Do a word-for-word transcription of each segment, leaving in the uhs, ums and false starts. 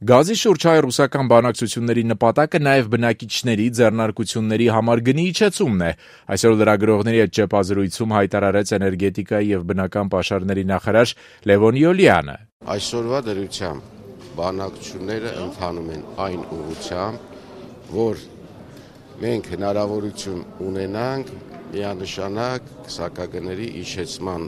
Գազի շուրջ հայ ռուսական բանակցությունների նպատակը նաև բնակիչների ձեռնարկությունների համար գնի իջեցումն է։ Այսօր լրագրողների հետ ճեպազրույցում հայտարարեց էներգետիկայի եւ բնական պաշարների նախարար Լևոն Յոլյանը։ Այսօրվա դրությամբ բանակցությունները ընթանում են այն ուղղությամբ, որ մենք հնարավորություն ունենանք միանշանակ սակագների իջեցման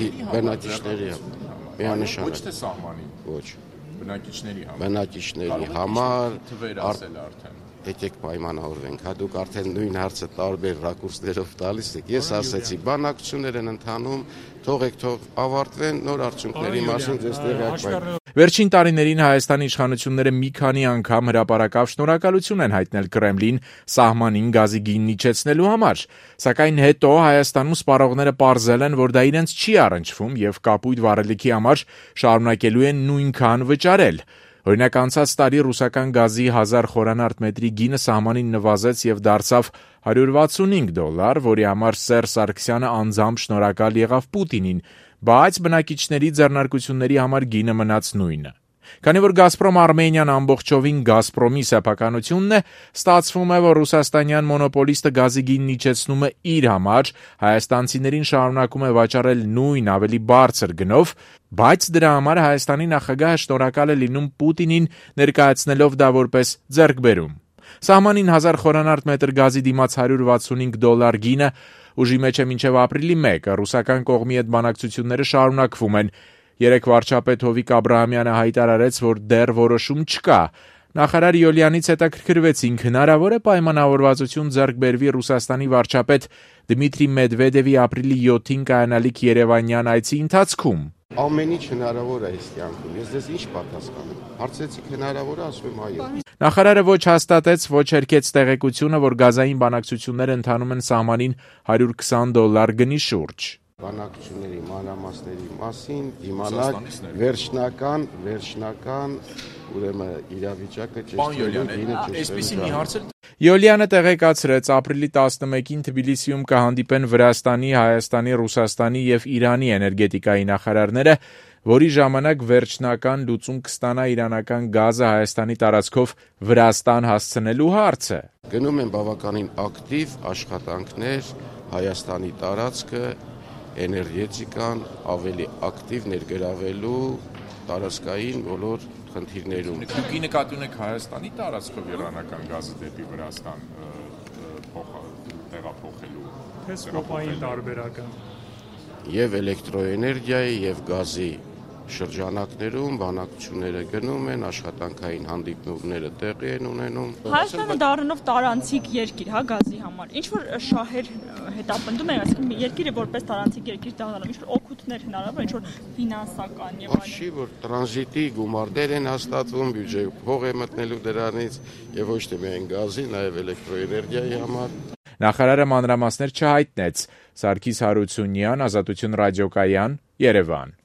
բնակիչների միանշանակ Ոչ թե սահմանի, ոչ բնակիչների համար։ Բնակիչների համար թվեր ասել արդեն։ Եկեք պայմանավորվենք, հա դուք արդեն նույն հարցը տարբեր ռակուրսներով տալիս եք։ Ես ասացի, բանակցություններ են ընթանում, թողեք թող ավարտվեն, նոր արդյունքների մասին ձեզ տեղյակ կայք։ Վերջին տարիներին Հայաստանի իշխանությունները մի քանի անգամ հրապարակավ շնորհակալություն են հայտնել Կրեմլին սահմանին գազի գինն իջեցնելու համար, սակայն հետո Հայաստանում սպառողները պարզել են, որ դա իրենց չի առնչվում եւ կապույտ վառելիքի համար շարունակելու են նույնքան վճարել։ Օրինակ անցած տարի ռուսական գազի հազար խորանարդ մետրի գինը սահմանին նվազեց եւ դարձավ հարյուր վաթսունհինգ դոլար, որի համար Սերժ Սարգսյանը անձամբ շնորհակալ եղավ Պուտինին, բայց բնակիչների ձեռնարկությունների համար գինը մնաց նույնը։ Քանի որ Գազպրոմ Արմենիան ամբողջովին Գազպրոմի սեփականությունն է, ստացվում է, որ ռուսաստանյան մոնոպոլիստը գազի գինն իջեցնում է իր համար, հայաստանցիներին շարունակում է վաճառել նույն ավելի բարձր գնով, բայց դրա համար Հայաստանի նախագահը շնորհակալ է լինում Պուտինին, ներկայացնելով դա որպես ձեռքբերում։ Սահմանին հազար խորանարդ մետր գազի դիմաց հարյուր վաթսունհինգ դոլար գինը ուժի մեջ է մինչև ապրիլի մեկը, ռուսական կողմի հետ բանակցությունները շարունակվում են։ Երեկ վարչապետ Հովիկ Աբրահամյանը հայտարարեց, որ դեռ որոշում չկա։ Նախարար Յոլյանից հետաքրքրվեցինք, հնարավոր է պայմանավորվածություն ձեռք բերվի Ռուսաստանի վարչապետ Դմիտրի Մեդվեդևի ապրիլի յոթին կայանալիք երևանյան այցի ընթացքում։ Ամեն ինչ հնարավոր է այս կյանքում։ Ես ձեզ ինչ պատասխանեմ։ Հարցեցիք հնարավոր է, ասում եմ այո։ Նախարարը ոչ հաստատեց, ոչ հերքեց տեղեկությունը, որ գազային բանակցությունները ընթանում են սահմանին հարյուր քսան դոլար գնի շուրջ։ Բանակցությունների մանրամասների մասին իմանալ վերջնական, վերջնական ուրեմն իրավիճակը ճշտելու։ Յոլյանը տեղեկացրեց, ապրիլի տասնմեկին Թբիլիսիում կհանդիպեն Վրաստանի, Հայաստանի, Ռուսաստանի եւ Իրանի էներգետիկայի նախարարները, որի ժամանակ վերջնական լուծում կստանա իրանական գազը Հայաստանի տարածքով Վրաստան հասցնելու հարցը։ Գնում են բավականին ակտիվ աշխատանքներ Հայաստանի տարածքը էներգետիկան ավելի ակտիվ ներգրավելու տարածքային բոլոր խնդիրներում։ Դուք նկատի ունեք Հայաստանի տարածքով իրանական գազը դեպի Վրաստան տեղափոխելու տեսկոպային տարբերակը։ Եվ էլեկտրոէներգիայի եւ գազի շրջանակներում բանակցությունները գնում են, աշխատանքային հանդիպումները տեղի են ունենում։ Հայաստանը դառնով տարանցիկ երկիր, հա, գազի համար։ Ինչ որ շահեր հետապնդում են, այսինքն երկիրը որպես տարանցիկ երկիր դառնալու, ինչ որ օգուտներ հնարավոր, ինչ որ ֆինանսական եւ այլն։ Չի որ տրանզիտի գումարներ են հաստատվում, բյուջե փող է մտնելու դրանից եւ ոչ թե միայն գազի, նաեւ էլեկտրոէներգիայի համար։ Նախարարը մանրամասներ չհայտնեց։ Սարգիս Հարությունյան, Ազատություն ռադիոկայան, Երևան։